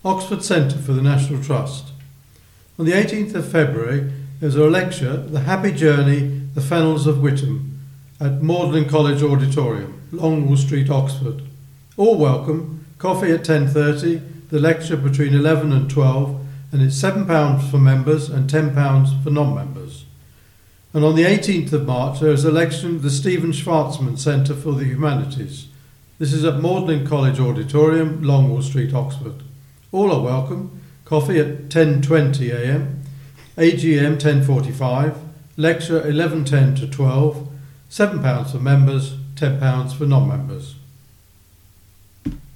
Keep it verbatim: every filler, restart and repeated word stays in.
Oxford Centre for the National Trust. On the eighteenth of February, there's a lecture, The Happy Journey, The Fennels of Witham, at Magdalen College Auditorium, Longwall Street, Oxford. All welcome, coffee at ten thirty, the lecture between eleven and twelve, and it's seven pounds for members and ten pounds for non-members. And on the eighteenth of March, there is a lecture at the Stephen Schwarzman Centre for the Humanities. This is at Magdalen College Auditorium, Longwall Street, Oxford. All are welcome, coffee at ten twenty a m, A G M ten forty-five, lecture eleven ten to twelve, seven pounds for members, ten pounds for non-members.